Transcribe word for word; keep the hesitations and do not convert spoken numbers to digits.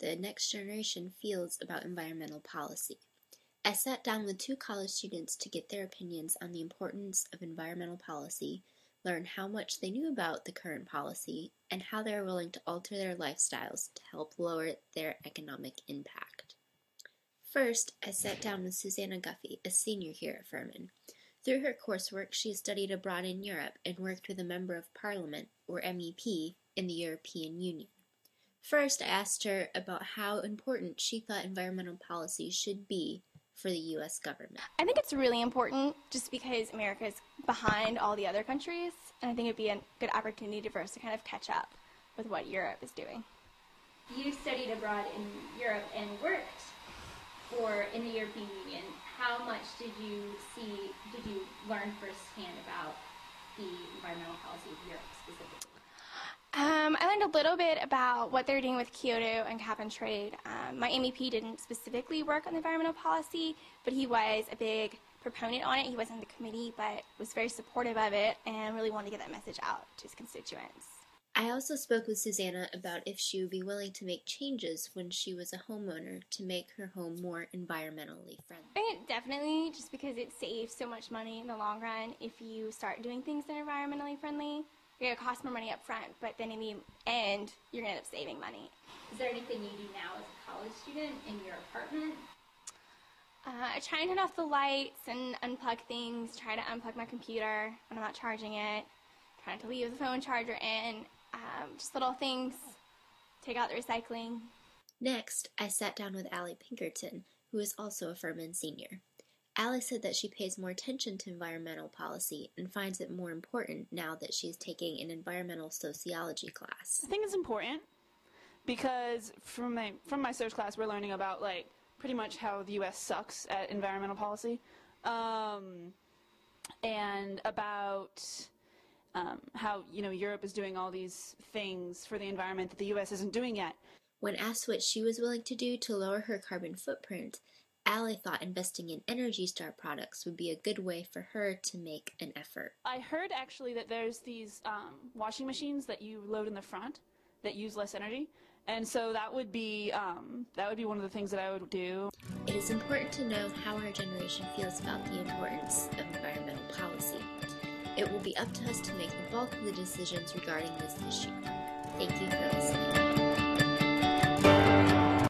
the next generation feels about environmental policy. I sat down with two college students to get their opinions on the importance of environmental policy, learn how much they knew about the current policy, and how they are willing to alter their lifestyles to help lower their economic impact. First, I sat down with Susanna Guffey, a senior here at Furman. Through her coursework, she studied abroad in Europe and worked with a Member of Parliament, or M E P, in the European Union. First, I asked her about how important she thought environmental policy should be for the U S government. I think it's really important just because America is behind all the other countries, and I think it would be a good opportunity for us to kind of catch up with what Europe is doing. You studied abroad in Europe and worked for in the European Union. How much did you see, did you learn firsthand about the environmental policy of Europe specifically? Um, I learned a little bit about what they're doing with Kyoto and cap and trade. Um, my M E P didn't specifically work on the environmental policy, but he was a big proponent on it. He wasn't in the committee, but was very supportive of it and really wanted to get that message out to his constituents. I also spoke with Susanna about if she would be willing to make changes when she was a homeowner to make her home more environmentally friendly. I think definitely, just because it saves so much money in the long run if you start doing things that are environmentally friendly. You're going to cost more money up front, but then in the end, you're going to end up saving money. Is there anything you do now as a college student in your apartment? Uh, I try and turn off the lights and unplug things, try to unplug my computer when I'm not charging it, try not to leave the phone charger in, um, just little things, take out the recycling. Next, I sat down with Allie Pinkerton, who is also a Furman senior. Allie said that she pays more attention to environmental policy and finds it more important now that she is taking an environmental sociology class. I think it's important because from my from my search class we're learning about like pretty much how the U S sucks at environmental policy, um, and about um, how you know Europe is doing all these things for the environment that the U S isn't doing yet. When asked what she was willing to do to lower her carbon footprint, Allie thought investing in Energy Star products would be a good way for her to make an effort. I heard actually that there's these um, washing machines that you load in the front that use less energy, and so that would be um, that would be one of the things that I would do. It is important to know how our generation feels about the importance of environmental policy. It will be up to us to make the bulk of the decisions regarding this issue. Thank you for listening.